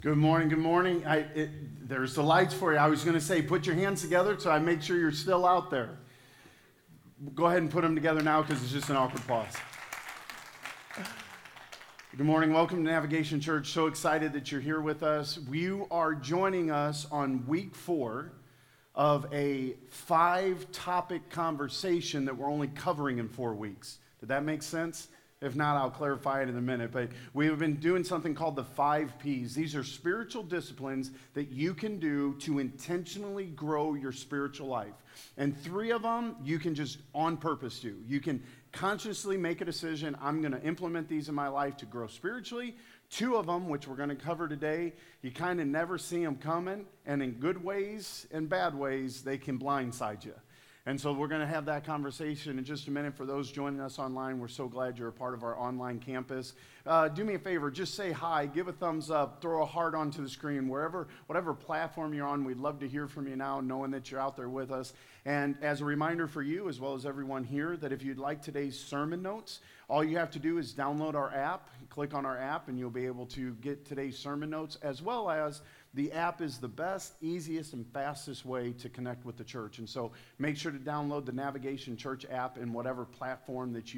Good morning, good morning. There's the lights for you. I was going to say, put your hands together so I make sure you're still out there. Go ahead and put them together now because it's just an awkward pause. Good morning, welcome to Navigation Church. So excited that you're here with us. You are joining us on week 4 of a 5-topic conversation that we're only covering in 4 weeks. Did that make sense? If not, I'll clarify it in a minute. But we have been doing something called the 5 Ps. These are spiritual disciplines that you can do to intentionally grow your spiritual life. And 3 of them you can just on purpose do. You can consciously make a decision, I'm going to implement these in my life to grow spiritually. 2 of them, which we're going to cover today, you kind of never see them coming. And in good ways and bad ways, they can blindside you. And so we're going to have that conversation in just a minute. For those joining us online, we're so glad you're a part of our online campus. Do me a favor, just say hi, give a thumbs up, throw a heart onto the screen, whatever platform you're on. We'd love to hear from you now, knowing that you're out there with us. And as a reminder for you, as well as everyone here, that if you'd like today's sermon notes, all you have to do is download our app, click on our app, and you'll be able to get today's sermon notes, as well as the app is the best, easiest, and fastest way to connect with the church. And so make sure to download the Navigation Church app in whatever platform that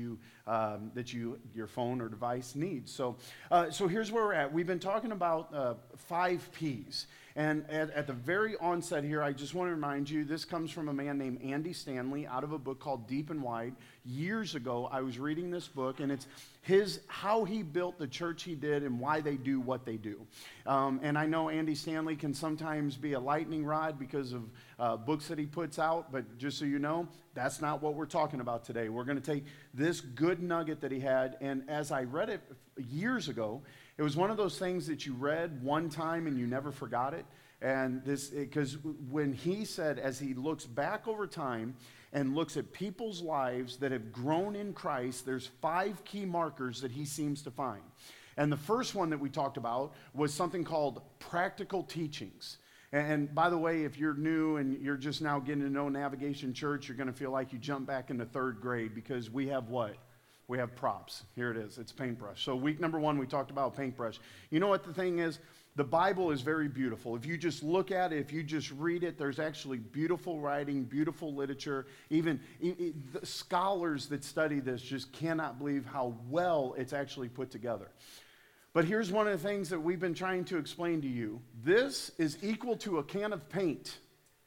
your phone or device needs. So here's where we're at. We've been talking about 5 Ps. And at the very onset here, I just want to remind you, this comes from a man named Andy Stanley out of a book called Deep and Wide. Years ago, I was reading this book, and it's how he built the church he did and why they do what they do. And I know Andy Stanley can sometimes be a lightning rod because of books that he puts out, but just so you know, that's not what we're talking about today. We're going to take this good nugget that he had, and as I read it years ago, it was one of those things that you read one time and you never forgot it. And because when he said, as he looks back over time and looks at people's lives that have grown in Christ, there's 5 key markers that he seems to find. And the first one that we talked about was something called practical teachings. And by the way, if you're new and you're just now getting to know Navigation Church, you're going to feel like you jump back into 3rd grade because we have what? We have props. Here it is. It's paintbrush. So week number 1, we talked about paintbrush. You know what the thing is? The Bible is very beautiful. If you just look at it, if you just read it, there's actually beautiful writing, beautiful literature. Even the scholars that study this just cannot believe how well it's actually put together. But here's one of the things that we've been trying to explain to you. This is equal to a can of paint.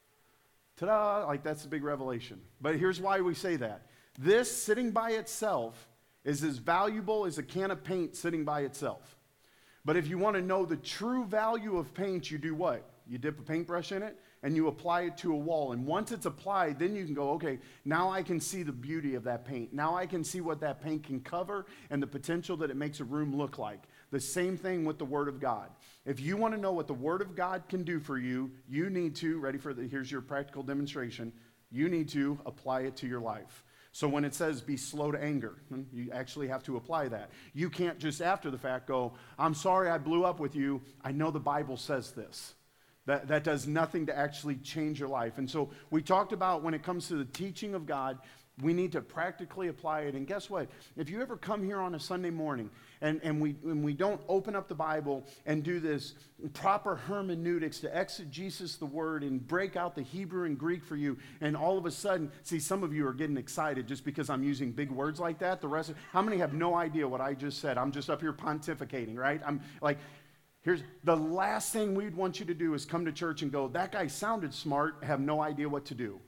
Ta-da! Like, that's a big revelation. But here's why we say that. This, sitting by itself, is as valuable as a can of paint sitting by itself. But if you want to know the true value of paint, you do what? You dip a paintbrush in it, and you apply it to a wall. And once it's applied, then you can go, okay, now I can see the beauty of that paint. Now I can see what that paint can cover and the potential that it makes a room look like. The same thing with the Word of God. If you want to know what the Word of God can do for you, you need to, here's your practical demonstration, you need to apply it to your life. So when it says be slow to anger, you actually have to apply that. You can't just after the fact go, I'm sorry I blew up with you. I know the Bible says this. That does nothing to actually change your life. And so we talked about when it comes to the teaching of God, we need to practically apply it. And guess what? If you ever come here on a Sunday morning and we don't open up the Bible and do this proper hermeneutics to exegesis the Word and break out the Hebrew and Greek for you, and all of a sudden, see, some of you are getting excited just because I'm using big words like that. How many have no idea what I just said? I'm just up here pontificating, right? I'm like, here's the last thing we'd want you to do is come to church and go, that guy sounded smart, have no idea what to do.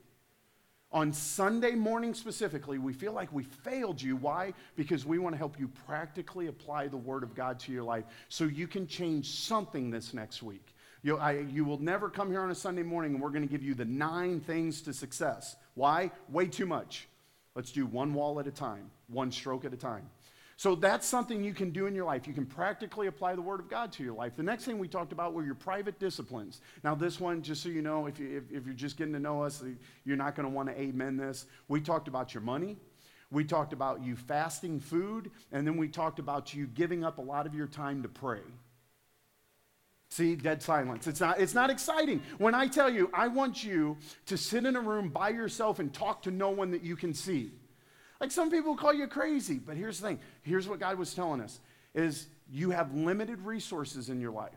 On Sunday morning specifically, we feel like we failed you. Why? Because we want to help you practically apply the Word of God to your life so you can change something this next week. You will never come here on a Sunday morning and we're going to give you the 9 things to success. Why? Way too much. Let's do one wall at a time, one stroke at a time. So that's something you can do in your life. You can practically apply the Word of God to your life. The next thing we talked about were your private disciplines. Now this one, just so you know, if you're just getting to know us, you're not going to want to amen this. We talked about your money. We talked about you fasting food. And then we talked about you giving up a lot of your time to pray. See, dead silence. It's not exciting. When I tell you, I want you to sit in a room by yourself and talk to no one that you can see. Like, some people call you crazy, but here's the thing. Here's what God was telling us, is you have limited resources in your life.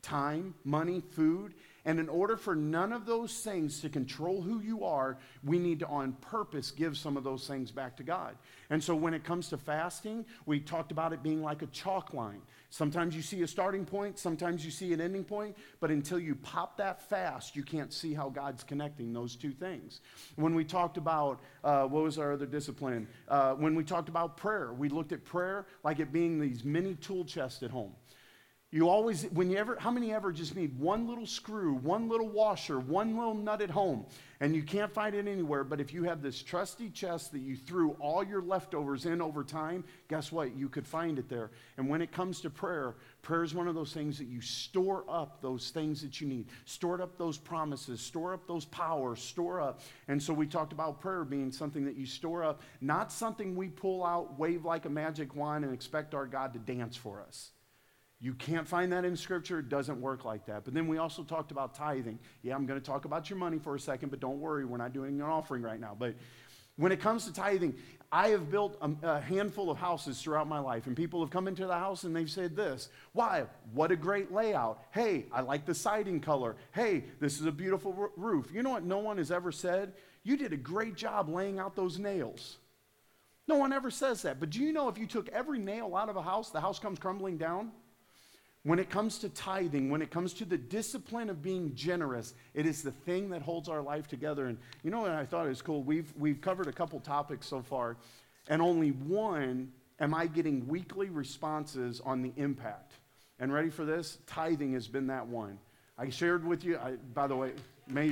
time, money, food. And in order for none of those things to control who you are, we need to on purpose give some of those things back to God. And so when it comes to fasting, we talked about it being like a chalk line. Sometimes you see a starting point, sometimes you see an ending point, but until you pop that fast, you can't see how God's connecting those two things. When we talked about, what was our other discipline? When we talked about prayer, we looked at prayer like it being these mini tool chests at home. You always, how many ever just need one little screw, one little washer, one little nut at home, and you can't find it anywhere, but if you have this trusty chest that you threw all your leftovers in over time, guess what? You could find it there. And when it comes to prayer, prayer is one of those things that you store up those things that you need. Store up those promises, store up those powers, store up. And so we talked about prayer being something that you store up, not something we pull out, wave like a magic wand, and expect our God to dance for us. You can't find that in Scripture. It doesn't work like that. But then we also talked about tithing. Yeah, I'm going to talk about your money for a second, but don't worry, we're not doing an offering right now. But when it comes to tithing, I have built a handful of houses throughout my life, and people have come into the house and they've said this: "Why? What a great layout. Hey, I like the siding color. Hey, this is a beautiful roof." You know what no one has ever said? "You did a great job laying out those nails." No one ever says that. But do you know if you took every nail out of a house, the house comes crumbling down? When it comes to tithing, when it comes to the discipline of being generous, it is the thing that holds our life together. And you know what I thought is cool? We've covered a couple topics so far, and only one am I getting weekly responses on the impact. And ready for this? Tithing has been that one. I shared with you, by the way, may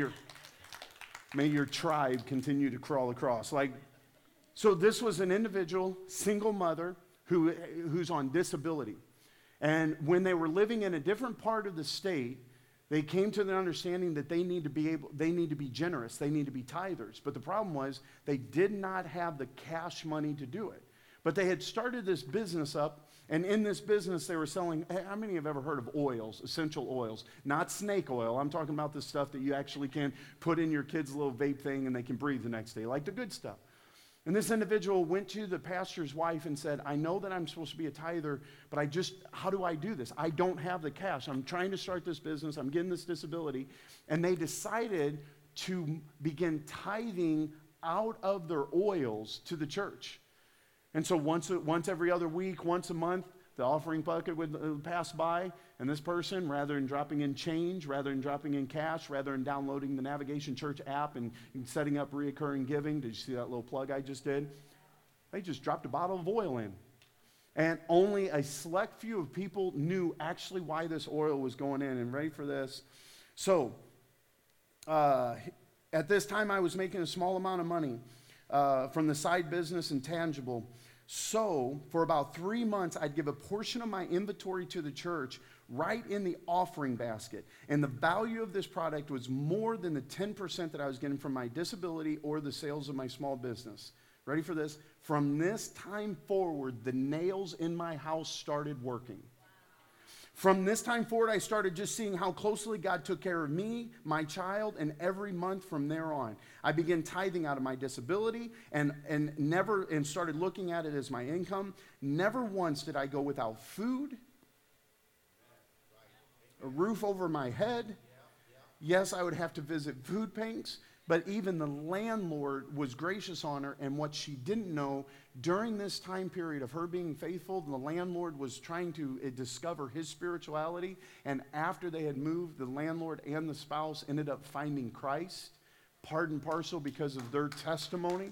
your tribe continue to crawl across. So this was an individual, single mother, who's on disability. And when they were living in a different part of the state, they came to the understanding that they need to be generous, they need to be tithers. But the problem was they did not have the cash money to do it. But they had started this business up, and in this business they were selling, how many have ever heard of oils, essential oils? Not snake oil. I'm talking about the stuff that you actually can put in your kid's little vape thing and they can breathe the next day, like the good stuff. And this individual went to the pastor's wife and said, "I know that I'm supposed to be a tither, but how do I do this? I don't have the cash. I'm trying to start this business. I'm getting this disability." And they decided to begin tithing out of their oils to the church. And so once every other week, once a month, the offering bucket would pass by, and this person, rather than dropping in change, rather than dropping in cash, rather than downloading the Navigation Church app and setting up reoccurring giving, did you see that little plug I just did? They just dropped a bottle of oil in. And only a select few of people knew actually why this oil was going in. And ready for this? So, at this time I was making a small amount of money from the side business and tangible. So, for about 3 months, I'd give a portion of my inventory to the church right in the offering basket. And the value of this product was more than the 10% that I was getting from my disability or the sales of my small business. Ready for this? From this time forward, the nails in my house started working. From this time forward, I started just seeing how closely God took care of me, my child, and every month from there on. I began tithing out of my disability and started looking at it as my income. Never once did I go without food, a roof over my head. Yes, I would have to visit food banks, but even the landlord was gracious on her, and what she didn't know, during this time period of her being faithful, the landlord was trying to discover his spirituality, and after they had moved, the landlord and the spouse ended up finding Christ, part and parcel because of their testimony.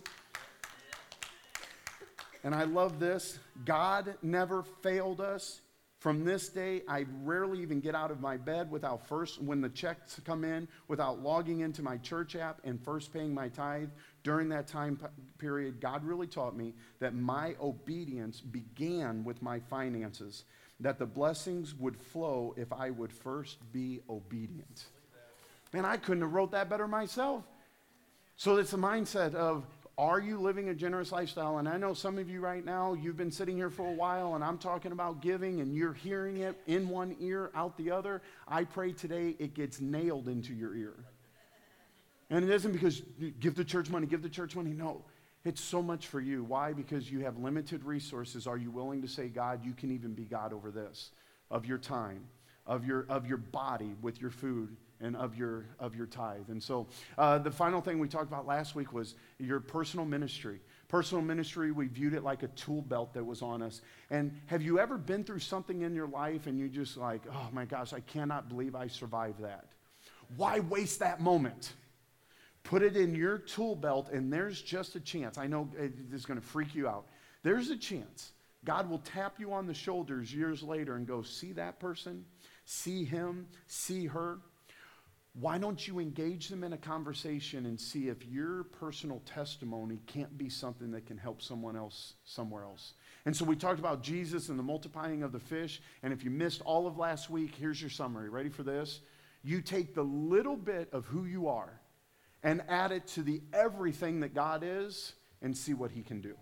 And I love this. God never failed us. From this day, I rarely even get out of my bed without first, when the checks come in, without logging into my church app and first paying my tithe. During that time period, God really taught me that my obedience began with my finances, that the blessings would flow if I would first be obedient. Man, I couldn't have wrote that better myself. So it's a mindset of, are you living a generous lifestyle? And I know some of you right now, you've been sitting here for a while, and I'm talking about giving, and you're hearing it in one ear, out the other. I pray today it gets nailed into your ear. And it isn't because give the church money, give the church money. No, it's so much for you. Why? Because you have limited resources. Are you willing to say, God, you can even be God over this, of your time, of your body with your food and of your tithe. And so the final thing we talked about last week was your personal ministry. Personal ministry, we viewed it like a tool belt that was on us. And have you ever been through something in your life and you just like, oh my gosh, I cannot believe I survived that? Why waste that moment? Put it in your tool belt, and there's just a chance. I know this is going to freak you out. There's a chance God will tap you on the shoulders years later and go, see that person? See him? See her? Why don't you engage them in a conversation and see if your personal testimony can't be something that can help someone else somewhere else? And so we talked about Jesus and the multiplying of the fish. And if you missed all of last week, here's your summary. Ready for this? You take the little bit of who you are and add it to the everything that God is and see what he can do.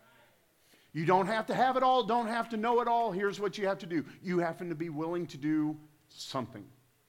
You don't have to have it all, don't have to know it all. Here's what you have to do. You happen to be willing to do something.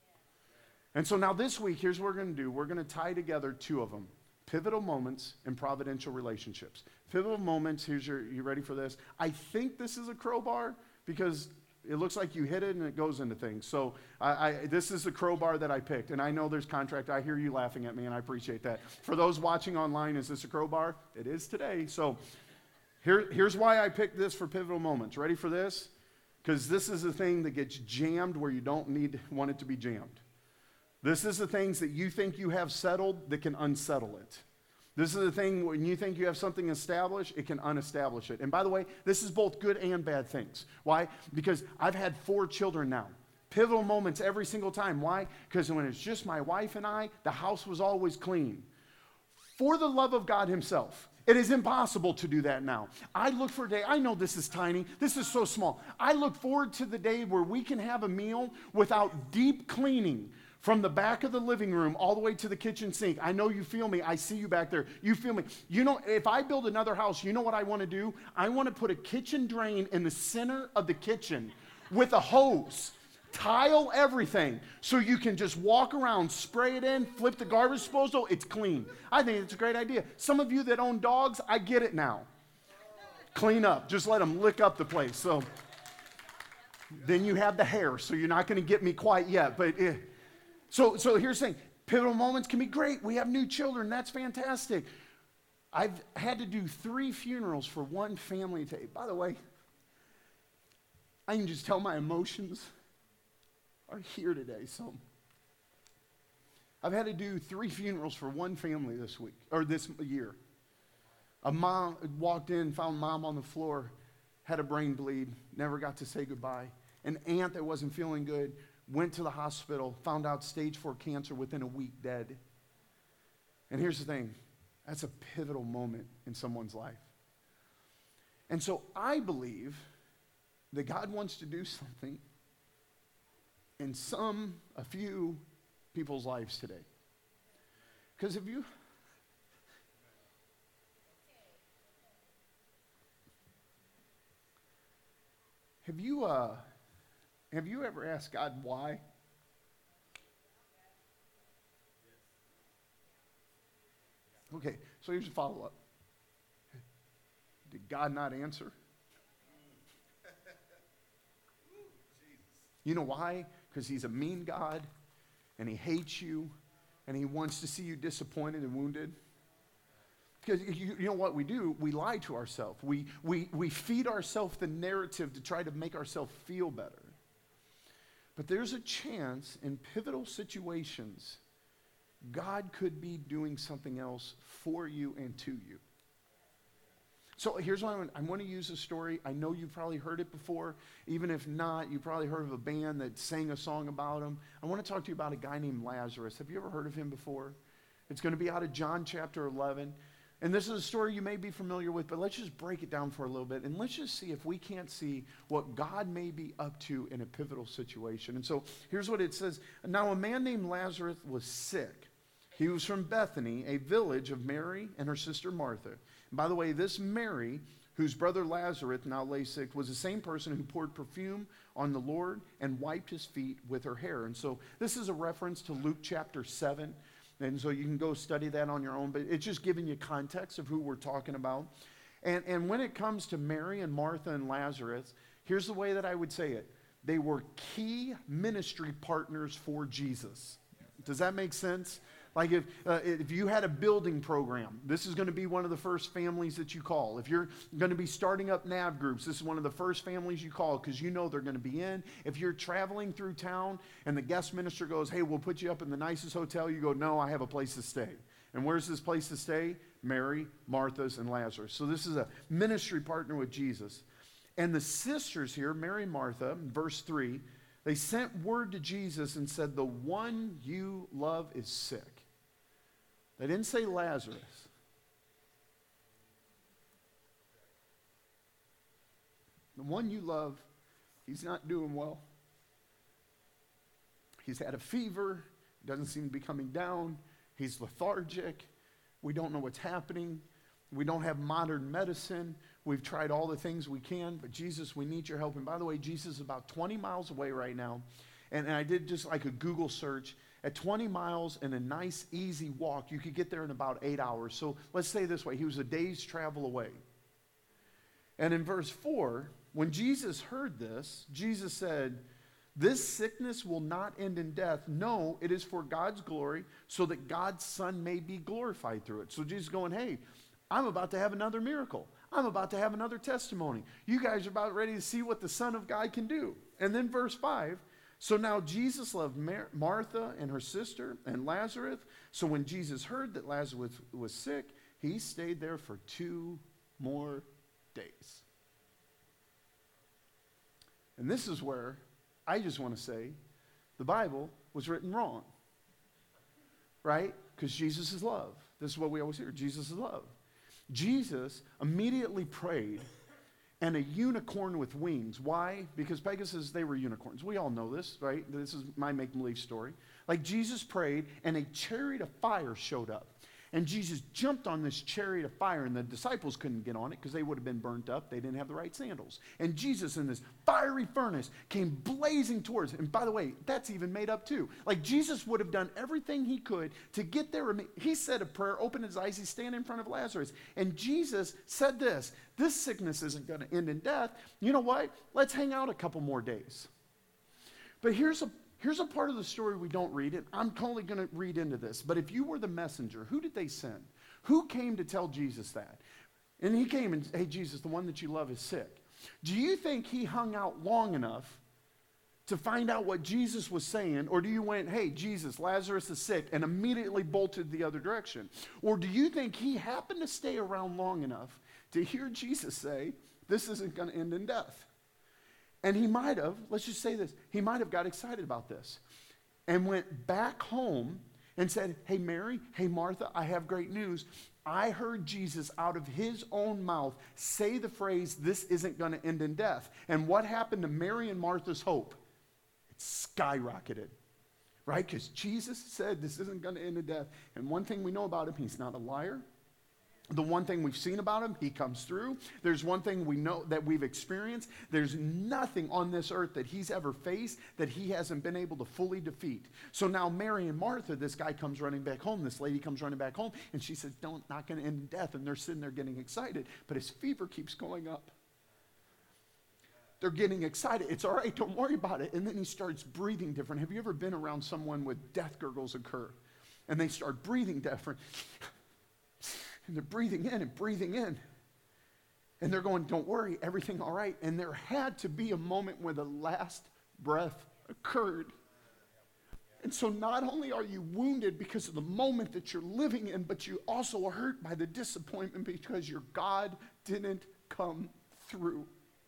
And so now this week, here's what we're going to do. We're going to tie together two of them. Pivotal moments and providential relationships. Pivotal moments, you ready for this? I think this is a crowbar because it looks like you hit it and it goes into things. So this is the crowbar that I picked. And I know there's contract. I hear you laughing at me, and I appreciate that. For those watching online, is this a crowbar? It is today. So here's why I picked this for pivotal moments. Ready for this? Because this is the thing that gets jammed where you don't want it to be jammed. This is the things that you think you have settled that can unsettle it. This is the thing when you think you have something established, it can unestablish it. And by the way, this is both good and bad things. Why? Because I've had 4 children now. Pivotal moments every single time. Why? Because when it's just my wife and I, the house was always clean. For the love of God himself, it is impossible to do that now. I look for a day, I know this is tiny, this is so small. I look forward to the day where we can have a meal without deep cleaning. From the back of the living room all the way to the kitchen sink. I know you feel me. I see you back there. You feel me. You know, if I build another house, you know what I want to do? I want to put a kitchen drain in the center of the kitchen with a hose. Tile everything so you can just walk around, spray it in, flip the garbage disposal, it's clean. I think it's a great idea. Some of you that own dogs, I get it now. Clean up. Just let them lick up the place. So then you have the hair, so you're not going to get me quite yet, but So here's the thing. Pivotal moments can be great. We have new children. That's fantastic. I've had to do 3 funerals for one family today. By the way, I can just tell my emotions are here today. So I've had to do 3 funerals for one family this week, or this year. A mom walked in, found mom on the floor, had a brain bleed, never got to say goodbye. An aunt that wasn't feeling good, went to the hospital, found out stage 4 cancer within a week, dead. And here's the thing. That's a pivotal moment in someone's life. And so I believe that God wants to do something in a few people's lives today. Because have you ever asked God why? Okay, so here's a follow-up. Did God not answer? You know why? Because he's a mean God, and he hates you, and he wants to see you disappointed and wounded. Because you know what we do? We lie to ourselves. We feed ourselves the narrative to try to make ourselves feel better. But there's a chance in pivotal situations, God could be doing something else for you and to you. So here's what I want to use a story. I know you've probably heard it before. Even if not, you probably heard of a band that sang a song about him. I want to talk to you about a guy named Lazarus. Have you ever heard of him before? It's going to be out of John chapter 11. And this is a story you may be familiar with, but let's just break it down for a little bit. And let's just see if we can't see what God may be up to in a pivotal situation. And so here's what it says. Now a man named Lazarus was sick. He was from Bethany, a village of Mary and her sister Martha. And by the way, this Mary, whose brother Lazarus now lay sick, was the same person who poured perfume on the Lord and wiped his feet with her hair. And so this is a reference to Luke chapter 7. And so you can go study that on your own, but it's just giving you context of who we're talking about. And when it comes to Mary and Martha and Lazarus, here's the way that I would say it. they were key ministry partners for Jesus. Does that make sense? Like if you had a building program, this is going to be one of the first families that you call. If you're going to be starting up NAV groups, this is one of the first families you call because you know they're going to be in. If you're traveling through town and the guest minister goes, hey, we'll put you up in the nicest hotel, you go, no, I have a place to stay. And where's this place to stay? Mary, Martha's, and Lazarus. So this is a ministry partner with Jesus. And the sisters here, Mary and Martha, verse 3, they sent word to Jesus and said, the one you love is sick. They didn't say Lazarus. The one you love, he's not doing well. He's had a fever, doesn't seem to be coming down. He's lethargic. We don't know what's happening. We don't have modern medicine. We've tried all the things we can, but Jesus, we need your help. And by the way, Jesus is about 20 miles away right now. And I did just like a Google search. At 20 miles and a nice, easy walk, you could get there in about 8 hours. So let's say this way, he was a day's travel away. And in verse 4, when Jesus heard this, Jesus said, this sickness will not end in death. No, it is for God's glory, so that God's Son may be glorified through it. So Jesus is going, hey, I'm about to have another miracle. I'm about to have another testimony. You guys are about ready to see what the Son of God can do. And then verse 5, so now Jesus loved Martha and her sister and Lazarus. So when Jesus heard that Lazarus was sick, he stayed there for 2 more days. And this is where I just want to say the Bible was written wrong. Right? Because Jesus is love. This is what we always hear. Jesus is love. Jesus immediately prayed, and a unicorn with wings. Why? Because Pegasus, they were unicorns. We all know this, right? This is my make-believe story. Like Jesus prayed, and a chariot of fire showed up. And Jesus jumped on this chariot of fire, and the disciples couldn't get on it because they would have been burnt up. They didn't have the right sandals. And Jesus in this fiery furnace came blazing towards it. And by the way, that's even made up too. Like Jesus would have done everything he could to get there. He said a prayer, opened his eyes, he's standing in front of Lazarus. And Jesus said this sickness isn't going to end in death. You know what? Let's hang out a couple more days. But here's a part of the story we don't read, and I'm totally going to read into this. But if you were the messenger, who did they send? Who came to tell Jesus that? And he came and, hey, Jesus, the one that you love is sick. Do you think he hung out long enough to find out what Jesus was saying? Or do you went, hey, Jesus, Lazarus is sick, and immediately bolted the other direction? Or do you think he happened to stay around long enough to hear Jesus say, this isn't going to end in death? And he might have, let's just say this, he might have got excited about this and went back home and said, hey, Mary, hey, Martha, I have great news. I heard Jesus out of his own mouth say the phrase, this isn't going to end in death. And what happened to Mary and Martha's hope? It skyrocketed, right? Because Jesus said this isn't going to end in death. And one thing we know about him, he's not a liar. The one thing we've seen about him, he comes through. There's one thing we know that we've experienced. There's nothing on this earth that he's ever faced that he hasn't been able to fully defeat. So now Mary and Martha, this guy comes running back home. This lady comes running back home. And she says, not going to end in death. And they're sitting there getting excited. But his fever keeps going up. They're getting excited. It's all right. Don't worry about it. And then he starts breathing different. Have you ever been around someone with death gurgles occur? And they start breathing different. And they're breathing in and breathing in. And they're going, don't worry, everything all right. And there had to be a moment where the last breath occurred. And so not only are you wounded because of the moment that you're living in, but you also are hurt by the disappointment because your God didn't come through.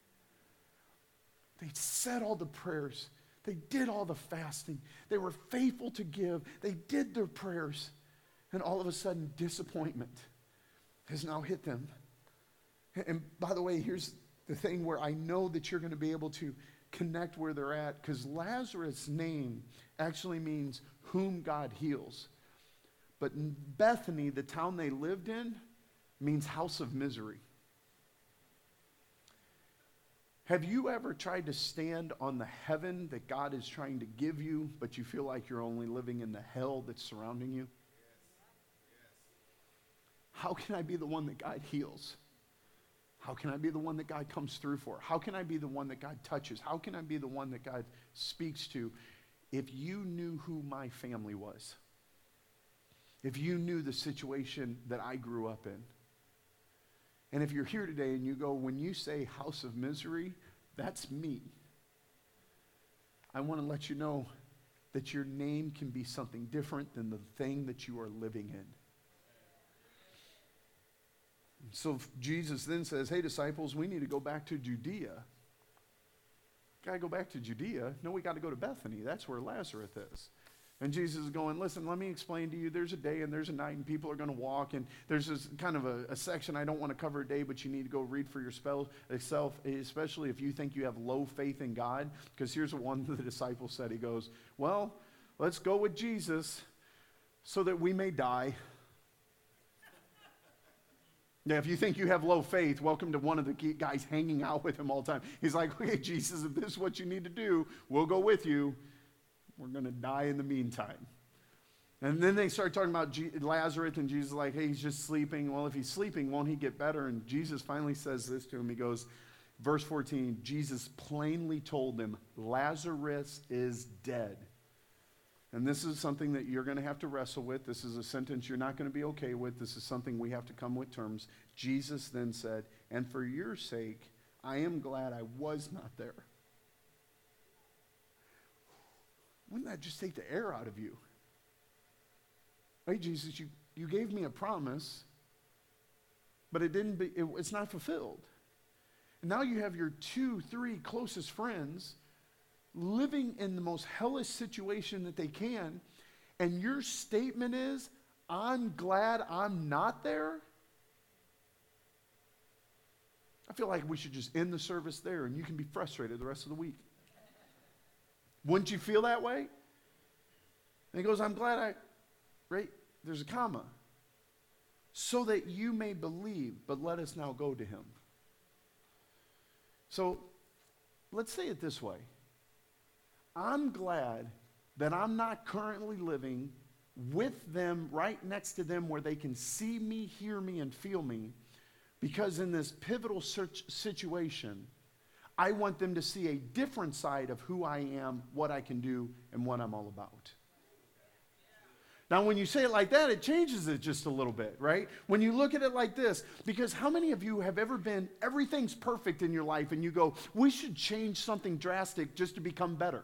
They said all the prayers. They did all the fasting. They were faithful to give. They did their prayers. And all of a sudden, disappointment has now hit them. And by the way, here's the thing where I know that you're going to be able to connect where they're at, because Lazarus' name actually means whom God heals. But Bethany, the town they lived in, means house of misery. Have you ever tried to stand on the heaven that God is trying to give you, but you feel like you're only living in the hell that's surrounding you? How can I be the one that God heals? How can I be the one that God comes through for? How can I be the one that God touches? How can I be the one that God speaks to? If you knew who my family was, if you knew the situation that I grew up in, and if you're here today and you go, when you say house of misery, that's me. I want to let you know that your name can be something different than the thing that you are living in. So Jesus then says, hey, disciples, we need to go back to Judea. Got to go back to Judea? No, we got to go to Bethany. That's where Lazarus is. And Jesus is going, listen, let me explain to you. There's a day and there's a night and people are going to walk. And there's this kind of a section I don't want to cover today, but you need to go read for yourself, especially if you think you have low faith in God. Because here's what one of the disciples said. He goes, well, let's go with Jesus so that we may die. Now, if you think you have low faith, welcome to one of the guys hanging out with him all the time. He's like, okay, Jesus, if this is what you need to do, we'll go with you. We're going to die in the meantime. And then they start talking about Lazarus, and Jesus is like, hey, he's just sleeping. Well, if he's sleeping, won't he get better? And Jesus finally says this to him. He goes, verse 14, Jesus plainly told them, Lazarus is dead. And this is something that you're going to have to wrestle with. This is a sentence you're not going to be okay with. This is something we have to come with terms. Jesus then said, and for your sake, I am glad I was not there. Wouldn't that just take the air out of you? Hey, Jesus, you gave me a promise, but it's not fulfilled. And now you have your 2-3 closest friends living in the most hellish situation that they can, and your statement is, I'm glad I'm not there? I feel like we should just end the service there, and you can be frustrated the rest of the week. Wouldn't you feel that way? And he goes, I'm glad right? There's a comma. So that you may believe, but let us now go to him. So, let's say it this way. I'm glad that I'm not currently living with them, right next to them, where they can see me, hear me, and feel me, because in this pivotal situation, I want them to see a different side of who I am, what I can do, and what I'm all about. Now, when you say it like that, it changes it just a little bit, right? When you look at it like this, because how many of you have ever been, everything's perfect in your life, and you go, we should change something drastic just to become better?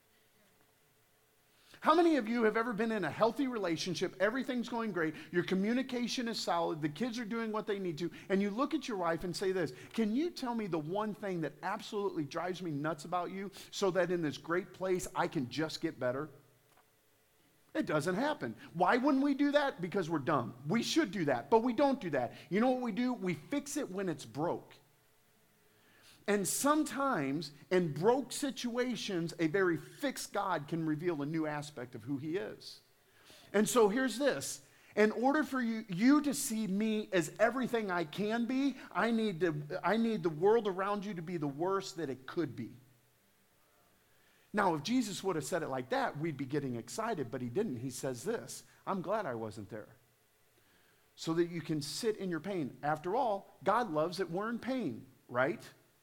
How many of you have ever been in a healthy relationship, everything's going great, your communication is solid, the kids are doing what they need to, and you look at your wife and say this, can you tell me the one thing that absolutely drives me nuts about you so that in this great place I can just get better? It doesn't happen. Why wouldn't we do that? Because we're dumb. We should do that, but we don't do that. You know what we do? We fix it when it's broke. And sometimes in broke situations, a very fixed God can reveal a new aspect of who he is. And so here's this. In order for you to see me as everything I can be, I need the world around you to be the worst that it could be. Now, if Jesus would have said it like that, we'd be getting excited, but he didn't. He says this, I'm glad I wasn't there, so that you can sit in your pain. After all, God loves that we're in pain, right?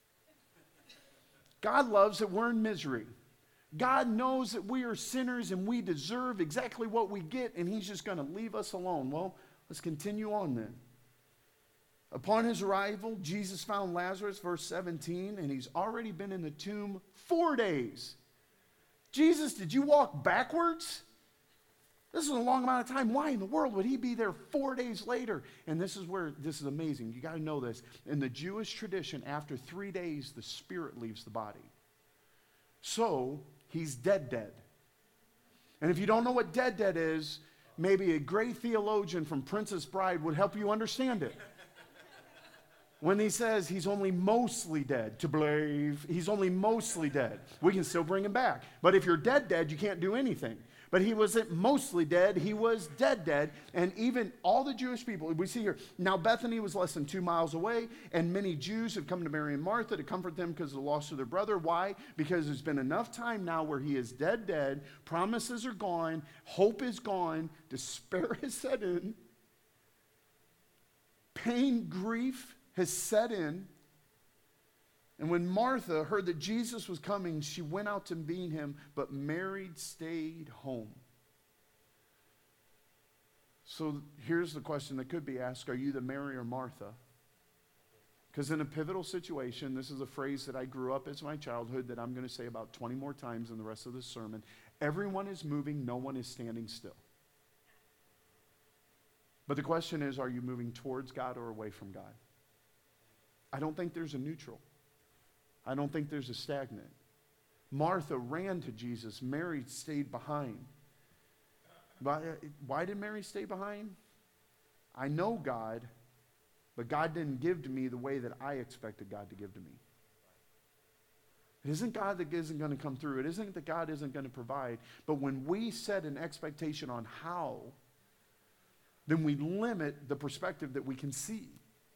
God loves that we're in misery. God knows that we are sinners and we deserve exactly what we get, and he's just going to leave us alone. Well, let's continue on then. Upon his arrival, Jesus found Lazarus, verse 17, and he's already been in the tomb 4 days. Jesus, did you walk backwards? This is a long amount of time. Why in the world would he be there 4 days later? And this is amazing. You got to know this. In the Jewish tradition, after 3 days, the spirit leaves the body. So, he's dead. And if you don't know what dead is, maybe a great theologian from Princess Bride would help you understand it. When he says he's only mostly dead, to believe, he's only mostly dead. We can still bring him back. But if you're dead, you can't do anything. But he wasn't mostly dead, he was dead. And even all the Jewish people, we see here, now Bethany was less than 2 miles away, and many Jews have come to Mary and Martha to comfort them because of the loss of their brother. Why? Because there's been enough time now where he is dead, promises are gone, hope is gone, despair has set in, pain, grief, has set in. And when Martha heard that Jesus was coming, she went out to meet him, but Mary stayed home. So here's the question that could be asked: are you the Mary or Martha? Because in a pivotal situation, this is a phrase that I grew up as my childhood that I'm going to say about 20 more times in the rest of this sermon. Everyone is moving, no one is standing still. But the question is, are you moving towards God or away from God? I don't think there's a neutral. I don't think there's a stagnant. Martha ran to Jesus. Mary stayed behind. Why did Mary stay behind? I know God, but God didn't give to me the way that I expected God to give to me. It isn't God that isn't going to come through. It isn't that God isn't going to provide. But when we set an expectation on how, then we limit the perspective that we can see.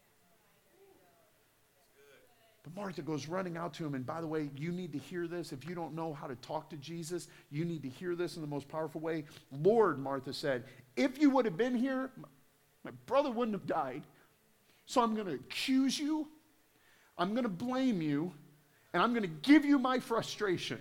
But Martha goes running out to him, and by the way, you need to hear this. If you don't know how to talk to Jesus, you need to hear this in the most powerful way. Lord, Martha said, if you would have been here, my brother wouldn't have died. So I'm going to accuse you, I'm going to blame you, and I'm going to give you my frustration.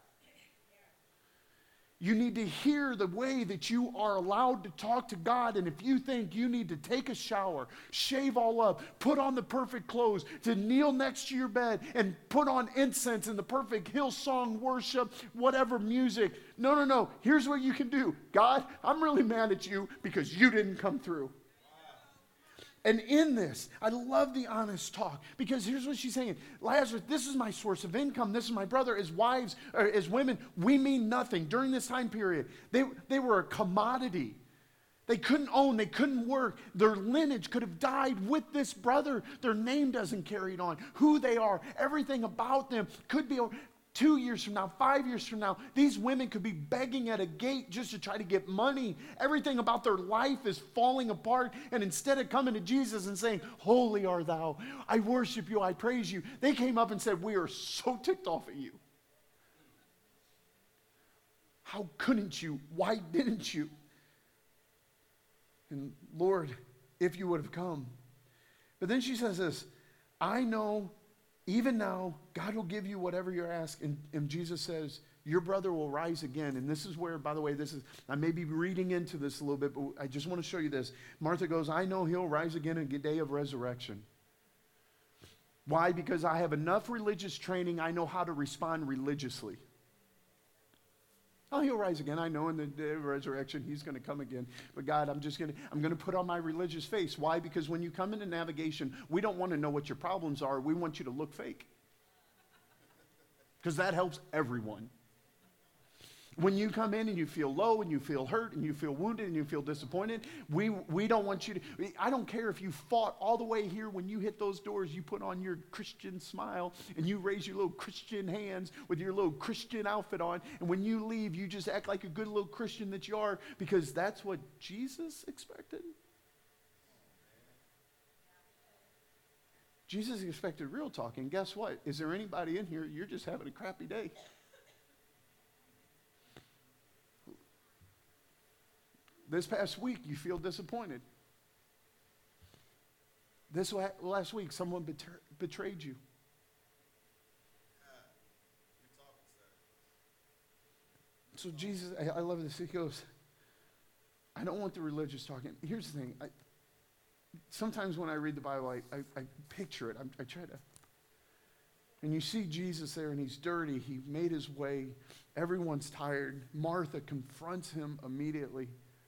You need to hear the way that you are allowed to talk to God. And if you think you need to take a shower, shave all up, put on the perfect clothes, to kneel next to your bed and put on incense and the perfect Hillsong worship, whatever music. No. Here's what you can do. God, I'm really mad at you because you didn't come through. And in this, I love the honest talk, because here's what she's saying. Lazarus, this is my source of income. This is my brother. As wives, or as women, we mean nothing. During this time period, they were a commodity. They couldn't own, they couldn't work. Their lineage could have died with this brother. Their name doesn't carry it on. Who they are, everything about them could be 2 years from now, 5 years from now, these women could be begging at a gate just to try to get money. Everything about their life is falling apart. And instead of coming to Jesus and saying, holy are thou, I worship you, I praise you, they came up and said, we are so ticked off at you. How couldn't you? Why didn't you? And Lord, if you would have come. But then she says this, I know even now, God will give you whatever you ask. And Jesus says, your brother will rise again. And this is where, by the way, I may be reading into this a little bit, but I just want to show you this. Martha goes, I know he'll rise again in the day of resurrection. Why? Because I have enough religious training, I know how to respond religiously. Oh, he'll rise again. I know in the day of resurrection, he's going to come again. But God, I'm going to put on my religious face. Why? Because when you come into navigation, we don't want to know what your problems are. We want you to look fake. Because that helps everyone. When you come in and you feel low and you feel hurt and you feel wounded and you feel disappointed, we don't want you to, I don't care if you fought all the way here. When you hit those doors, you put on your Christian smile and you raise your little Christian hands with your little Christian outfit on. And when you leave, you just act like a good little Christian that you are, because that's what Jesus expected. Jesus expected real talk. And guess what? Is there anybody in here, you're just having a crappy day? This past week, you feel disappointed. This last week, someone betrayed you. So Jesus, I love this. He goes, I don't want the religious talking. Here's the thing. Sometimes when I read the Bible, I picture it. I try to. And you see Jesus there, and he's dirty. He made his way. Everyone's tired. Martha confronts him immediately.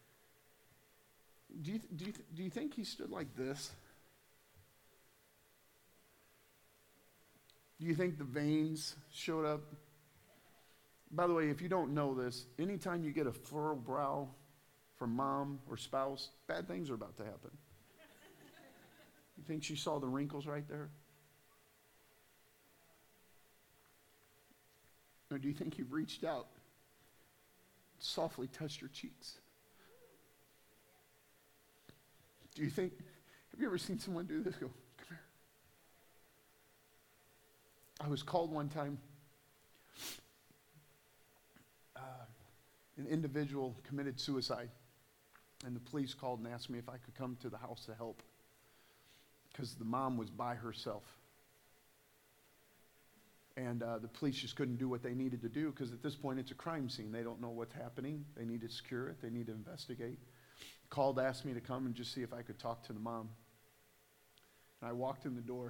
Do you think he stood like this? Do you think the veins showed up? By the way, if you don't know this, anytime you get a furrowed brow from mom or spouse, bad things are about to happen. You think she saw the wrinkles right there? Or do you think he reached out, softly touched her cheeks? Do you think, have you ever seen someone do this? Go, come here. I was called one time. An individual committed suicide, and the police called and asked me if I could come to the house to help. because the mom was by herself. And the police just couldn't do what they needed to do because at this point it's a crime scene. They don't know what's happening. They need to secure it. They need to investigate. Called, asked me to come and just see if I could talk to the mom. And I walked in the door.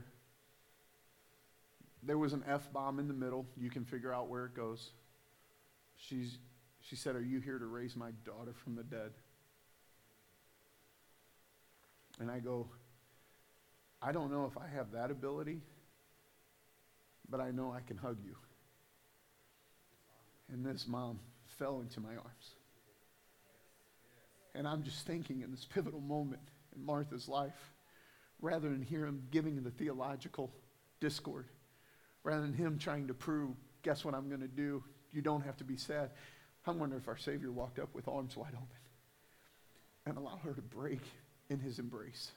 There was an F-bomb in the middle. You can figure out where it goes. She said, "Are you here to raise my daughter from the dead?" And I go, "I don't know if I have that ability, but I know I can hug you." And this mom fell into my arms. And I'm just thinking in this pivotal moment in Martha's life, rather than hear him giving the theological discord, rather than him trying to prove, guess what I'm going to do? You don't have to be sad. I wonder if our Savior walked up with arms wide open and allowed her to break in his embrace.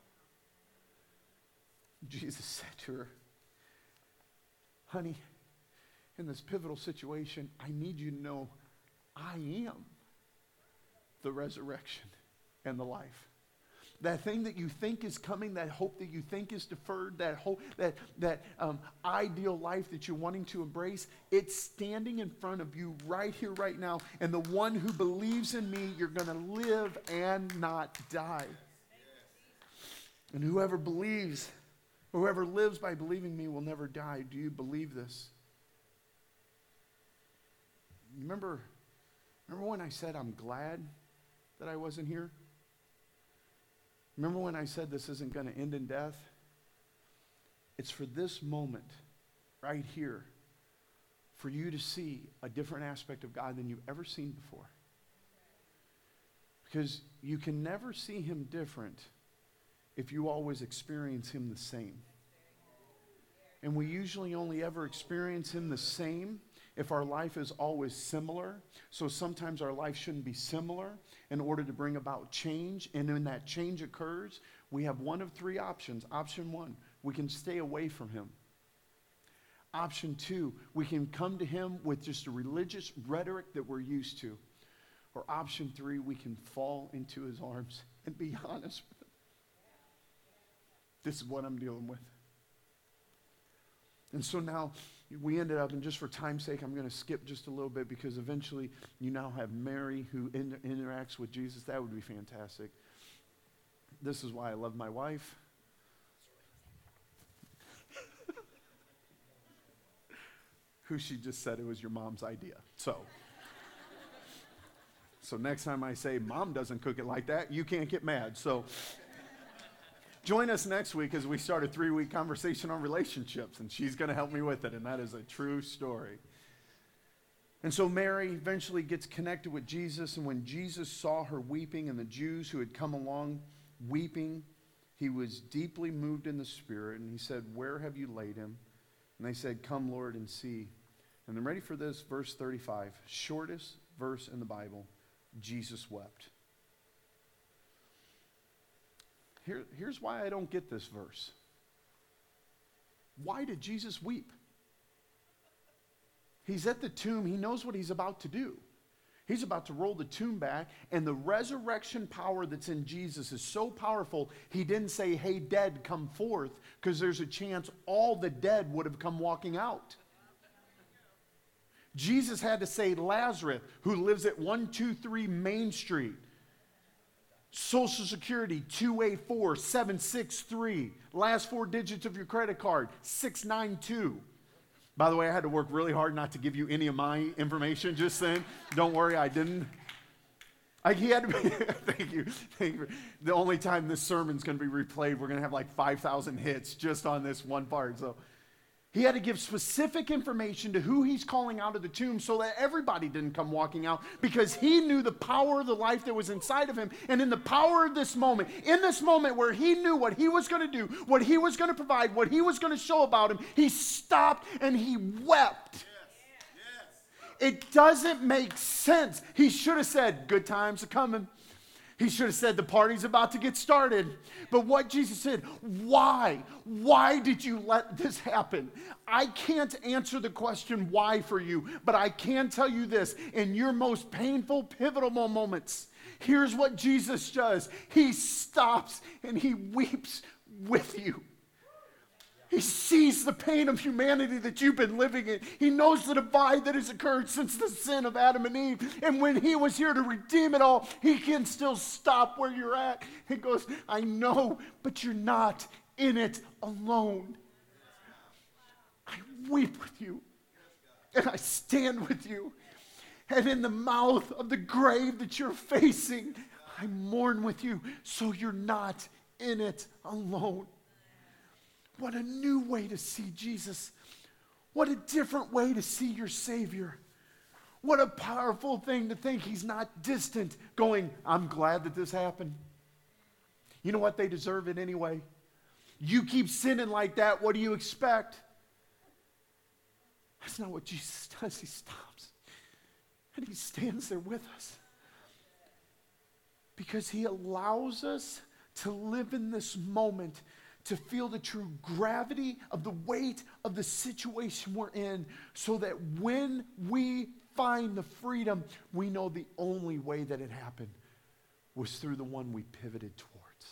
Jesus said to her, "Honey, in this pivotal situation, I need you to know I am the resurrection and the life. That thing that you think is coming, that hope that you think is deferred, that hope, that ideal life that you're wanting to embrace, it's standing in front of you right here, right now. And the one who believes in me, you're going to live and not die. And whoever believes, whoever lives by believing me will never die." Do you believe this? Remember when I said I'm glad that I wasn't here? Remember when I said this isn't going to end in death? It's for this moment, right here, for you to see a different aspect of God than you've ever seen before. Because you can never see him different if you always experience him the same. And we usually only ever experience him the same if our life is always similar. So sometimes our life shouldn't be similar in order to bring about change. And when that change occurs, we have one of three options. Option one, we can stay away from him. Option two, we can come to him with just a religious rhetoric that we're used to. Or option three, we can fall into his arms and be honest with him. This is what I'm dealing with. And so now we ended up, and just for time's sake, I'm going to skip just a little bit because eventually you now have Mary who interacts with Jesus. That would be fantastic. This is why I love my wife. Who she just said it was your mom's idea. So next time I say, "Mom doesn't cook it like that," you can't get mad. So join us next week as we start a 3-week conversation on relationships, and she's going to help me with it, and that is a true story. And so Mary eventually gets connected with Jesus, and when Jesus saw her weeping and the Jews who had come along weeping, he was deeply moved in the spirit, and he said, "Where have you laid him?" And they said, "Come, Lord, and see." And then ready for this, verse 35, shortest verse in the Bible, Jesus wept. Here's why I don't get this verse. Why did Jesus weep? He's at the tomb. He knows what he's about to do. He's about to roll the tomb back, and the resurrection power that's in Jesus is so powerful, he didn't say, "Hey, dead, come forth," because there's a chance all the dead would have come walking out. Jesus had to say, "Lazarus, who lives at 123 Main Street, Social Security 284763, last 4 digits of your credit card 692. By the way, I had to work really hard not to give you any of my information just then. Don't worry, I didn't. He had to be, thank you. The only time this sermon's going to be replayed, we're going to have like 5,000 hits just on this one part. So he had to give specific information to who he's calling out of the tomb so that everybody didn't come walking out, because he knew the power of the life that was inside of him. And in the power of this moment, in this moment where he knew what he was going to do, what he was going to provide, what he was going to show about him, he stopped and he wept. It doesn't make sense. He should have said, "Good times are coming." He should have said, "The party's about to get started." But what Jesus said, why? Why did you let this happen? I can't answer the question why for you, but I can tell you this. In your most painful, pivotal moments, here's what Jesus does. He stops and he weeps with you. He sees the pain of humanity that you've been living in. He knows the divide that has occurred since the sin of Adam and Eve. And when he was here to redeem it all, he can still stop where you're at. He goes, I know, but you're not in it alone. I weep with you, and I stand with you. And in the mouth of the grave that you're facing, I mourn with you, so you're not in it alone. What a new way to see Jesus. What a different way to see your Savior. What a powerful thing to think he's not distant, going, I'm glad that this happened. You know what? They deserve it anyway. You keep sinning like that, what do you expect? That's not what Jesus does. He stops and he stands there with us because he allows us to live in this moment, to feel the true gravity of the weight of the situation we're in, so that when we find the freedom, we know the only way that it happened was through the one we pivoted towards.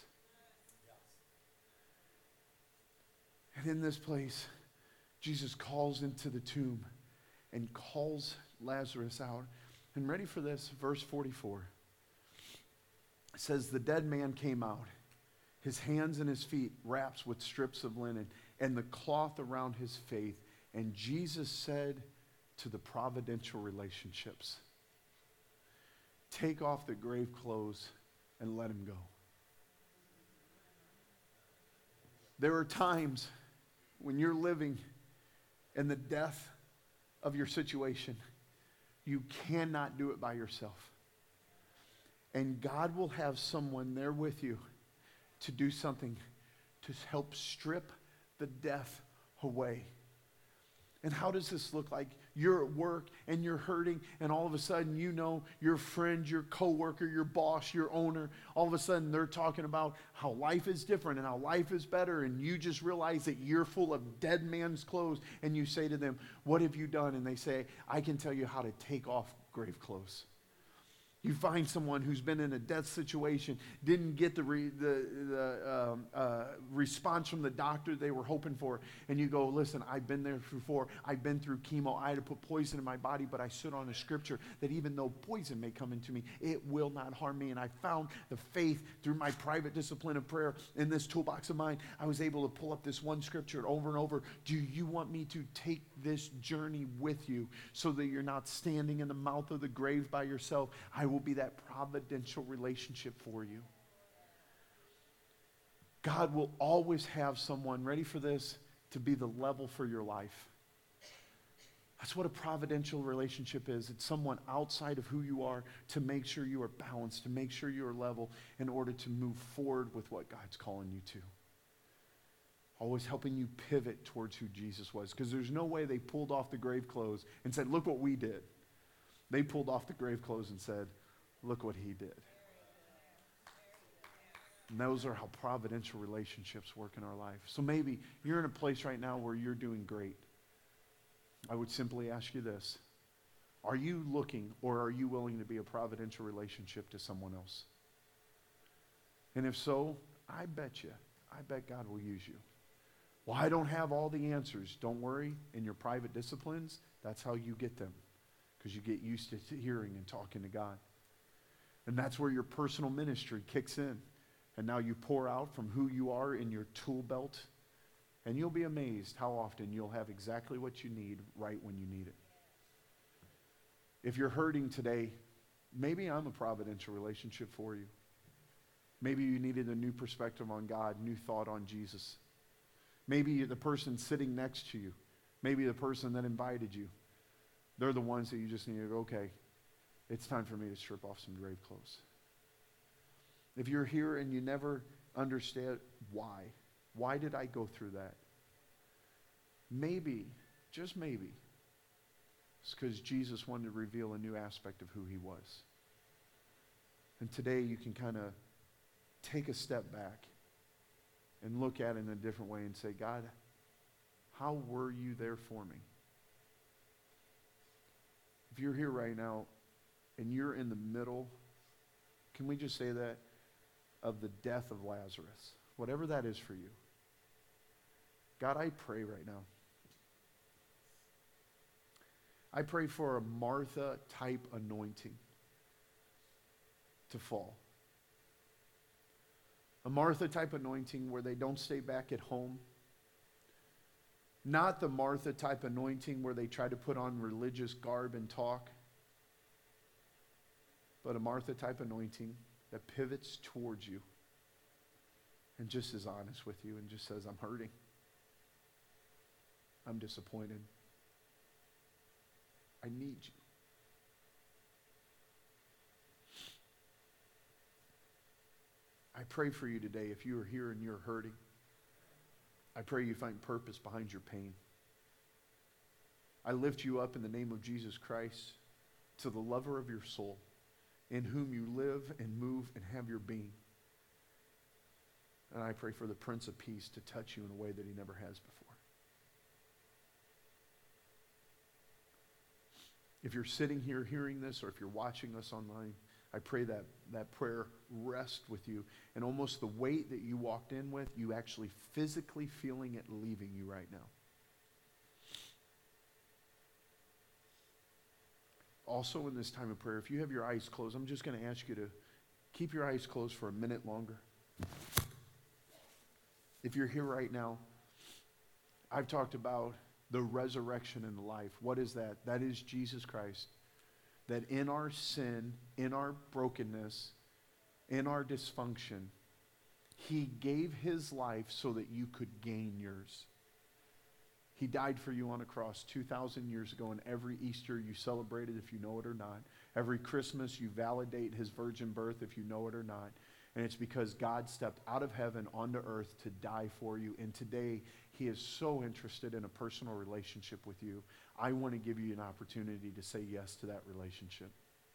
And in this place, Jesus calls into the tomb and calls Lazarus out. And ready for this, verse 44. It says, the dead man came out, his hands and his feet wrapped with strips of linen, and the cloth around his face. And Jesus said to the providential relationships, take off the grave clothes and let him go. There are times when you're living in the death of your situation, you cannot do it by yourself. And God will have someone there with you to do something to help strip the death away. And how does this look like? You're at work and you're hurting, and all of a sudden you know your friend, your coworker, your boss, your owner, all of a sudden they're talking about how life is different and how life is better, and you just realize that you're full of dead man's clothes, and you say to them, what have you done? And they say, I can tell you how to take off grave clothes. You find someone who's been in a death situation, didn't get the response from the doctor they were hoping for, and you go, listen, I've been there before. I've been through chemo. I had to put poison in my body, but I stood on a scripture that even though poison may come into me, it will not harm me. And I found the faith through my private discipline of prayer in this toolbox of mine. I was able to pull up this one scripture over and over. Do you want me to take this journey with you so that you're not standing in the mouth of the grave by yourself? I will be that providential relationship for you. God will always have someone, ready for this, to be the level for your life. That's what a providential relationship is. It's someone outside of who you are to make sure you are balanced, to make sure you are level in order to move forward with what God's calling you to. Always helping you pivot towards who Jesus was. Because there's no way they pulled off the grave clothes and said, look what we did. They pulled off the grave clothes and said, look what he did. And those are how providential relationships work in our life. So maybe you're in a place right now where you're doing great. I would simply ask you this. Are you looking, or are you willing to be a providential relationship to someone else? And if so, I bet God will use you. Well, I don't have all the answers. Don't worry. In your private disciplines, that's how you get them. Because you get used to hearing and talking to God. And that's where your personal ministry kicks in. And now you pour out from who you are in your tool belt. And you'll be amazed how often you'll have exactly what you need right when you need it. If you're hurting today, maybe I'm a providential relationship for you. Maybe you needed a new perspective on God, new thought on Jesus. Maybe the person sitting next to you, maybe the person that invited you, they're the ones that you just need to go, okay, it's time for me to strip off some grave clothes. If you're here and you never understand why did I go through that? Maybe, just maybe, it's because Jesus wanted to reveal a new aspect of who he was. And today you can kind of take a step back and look at it in a different way and say, God, how were you there for me? If you're here right now and you're in the middle, can we just say that, of the death of Lazarus? whatever that is for you. God, I pray right now. I pray for a Martha-type anointing to fall. A Martha-type anointing where they don't stay back at home. Not the Martha-type anointing where they try to put on religious garb and talk. But a Martha-type anointing that pivots towards you and just is honest with you and just says, I'm hurting. I'm disappointed. I need you. I pray for you today. If you are here and you're hurting, I pray you find purpose behind your pain. I lift you up in the name of Jesus Christ to the lover of your soul, in whom you live and move and have your being. And I pray for the Prince of Peace to touch you in a way that he never has before. If you're sitting here hearing this, or if you're watching us online, I pray that that prayer rest with you, and almost the weight that you walked in with, you actually physically feeling it leaving you right now. Also in this time of prayer, if you have your eyes closed, I'm just going to ask you to keep your eyes closed for a minute longer. If you're here right now, I've talked about the resurrection and the life. What is that? That is Jesus Christ. That in our sin, in our brokenness, in our dysfunction, he gave his life so that you could gain yours. He died for you on a cross 2,000 years ago, and every Easter you celebrate it if you know it or not. Every Christmas you validate his virgin birth if you know it or not. And it's because God stepped out of heaven onto earth to die for you. And today, he is so interested in a personal relationship with you. I want to give you an opportunity to say yes to that relationship.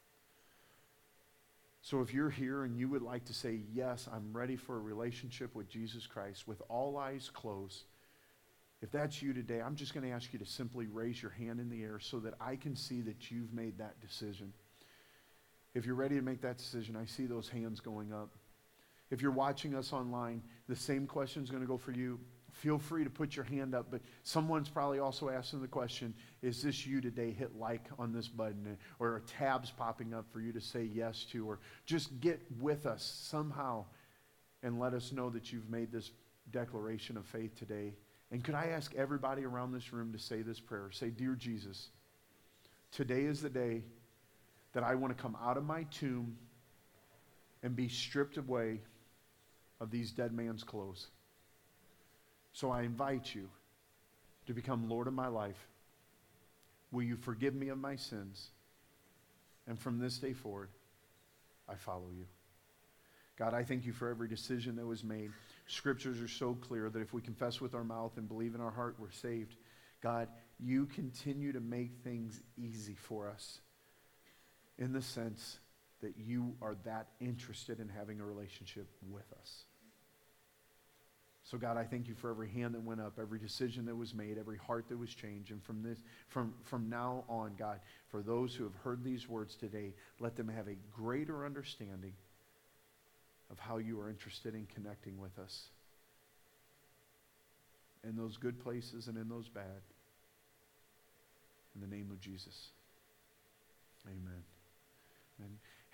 So if you're here and you would like to say, yes, I'm ready for a relationship with Jesus Christ, with all eyes closed, if that's you today, I'm just going to ask you to simply raise your hand in the air so that I can see that you've made that decision. If you're ready to make that decision, I see those hands going up. If you're watching us online, the same question is going to go for you. Feel free to put your hand up, but someone's probably also asking the question, is this you today? Hit like on this button, or a tab's popping up for you to say yes to, or just get with us somehow and let us know that you've made this declaration of faith today. And could I ask everybody around this room to say this prayer? Say, Dear Jesus, today is the day that I want to come out of my tomb and be stripped away of these dead man's clothes. So I invite you to become Lord of my life. Will you forgive me of my sins? And from this day forward, I follow you. God, I thank you for every decision that was made. Scriptures are so clear that if we confess with our mouth and believe in our heart, we're saved. God, you continue to make things easy for us in the sense that you are that interested in having a relationship with us. So God, I thank you for every hand that went up, every decision that was made, every heart that was changed. And from now on, God, for those who have heard these words today, let them have a greater understanding of how you are interested in connecting with us in those good places and in those bad. In the name of Jesus. Amen. Amen.